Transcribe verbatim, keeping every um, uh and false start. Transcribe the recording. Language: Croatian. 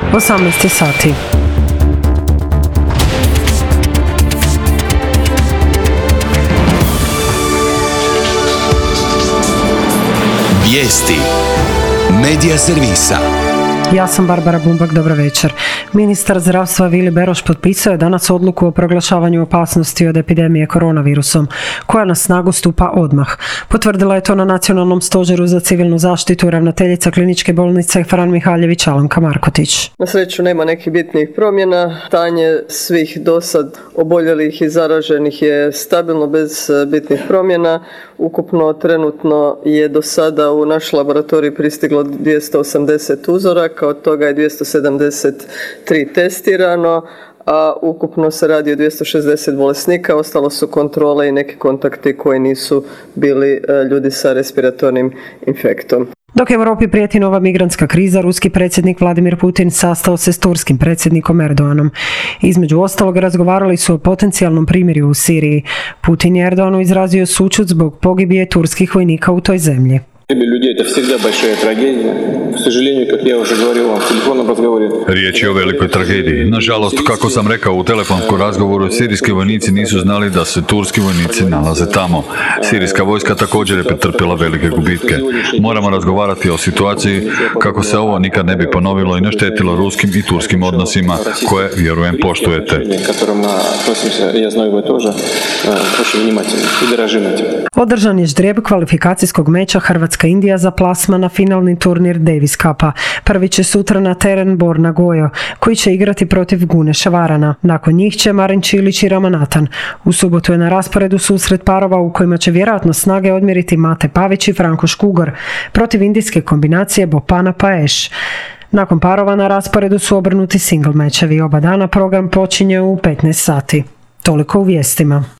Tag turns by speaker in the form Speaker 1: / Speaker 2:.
Speaker 1: osamnaest sati.
Speaker 2: Vijesti Medija servisa.
Speaker 1: Ja sam Barbara Bumbak, dobro večer. Ministar zdravstva Vili Beroš potpisao je danas odluku o proglašavanju opasnosti od epidemije koronavirusom, koja na snagu stupa odmah. Potvrdila je to na Nacionalnom stožeru za civilnu zaštitu ravnateljica kliničke bolnice Fran Mihaljević Alanka Markotić.
Speaker 3: Na sreću nema nekih bitnijih promjena. Stanje svih dosad oboljelih i zaraženih je stabilno bez bitnih promjena. Ukupno trenutno je do sada u naš laboratorij pristiglo dvjesto osamdeset uzoraka, od toga je dvjesto sedamdeset tri testirano, a ukupno se radi o dvjesto šezdeset bolesnika, ostalo su kontrole i neki kontakti koji nisu bili ljudi sa respiratornim infektom.
Speaker 1: Dok Europi prijeti nova migrantska kriza, ruski predsjednik Vladimir Putin sastao se s turskim predsjednikom Erdoganom. Između ostalog razgovarali su o potencijalnom primirju u Siriji. Putin je Erdoganu izrazio sućut zbog pogibije turskih vojnika u toj zemlji.
Speaker 4: Riječ je o velikoj tragediji. Nažalost, kako sam rekao u telefonskom razgovoru, sirijski vojnici nisu znali da se turski vojnici nalaze tamo. Sirijska vojska također je pretrpjela velike gubitke. Moramo razgovarati o situaciji kako se ovo nikad ne bi ponovilo i naštetilo ruskim i turskim odnosima koje, vjerujem, poštujete.
Speaker 1: Održan je ždrijeb kvalifikacijskog meča Hrvatska-Indija za plasman na finalni turnir Davis Cupa. Prvi će sutra na teren Borna Gojo, koji će igrati protiv Guneša Varana. Nakon njih će Marin Čilić i Ramanathan. U subotu je na rasporedu susret parova u kojima će vjerojatno snage odmjeriti Mate Pavić i Franko Škugor protiv indijske kombinacije Bopana Paeš. Nakon parova na rasporedu su obrnuti single mečevi. Oba dana program počinje u petnaest sati. Toliko u vijestima.